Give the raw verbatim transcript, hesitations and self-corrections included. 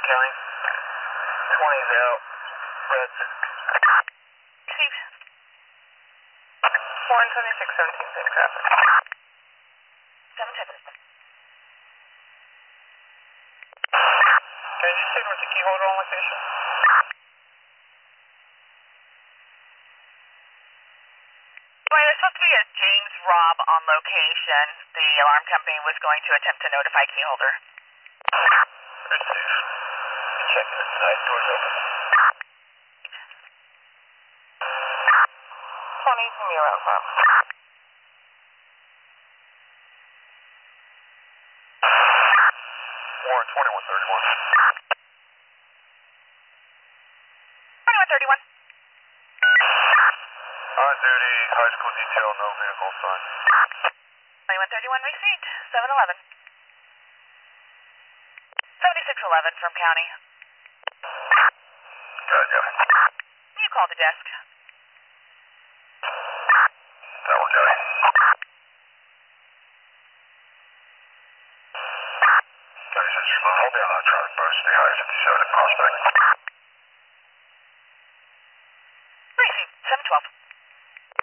County. twenty's out. Red. Chief. one seventy-six seventeen, safe traffic. seven ten. Can you see where's the key holder on location? Well, there's supposed to be a James Robb on location. The alarm company was going to attempt to notify key holder. Receive. Check it inside. Doors open. twenty from your Alpha. Warren twenty-one thirty-one. twenty-one thirty-one. On duty, high school detail, no vehicle sign. twenty-one thirty-one received. seven eleven. seventy-six eleven from county. Got it, yeah. You called the desk. That one, got it. thirty-six, hold me on that traffic bus. Stay high, fifty-seven at Prospect. Received. seven twelve.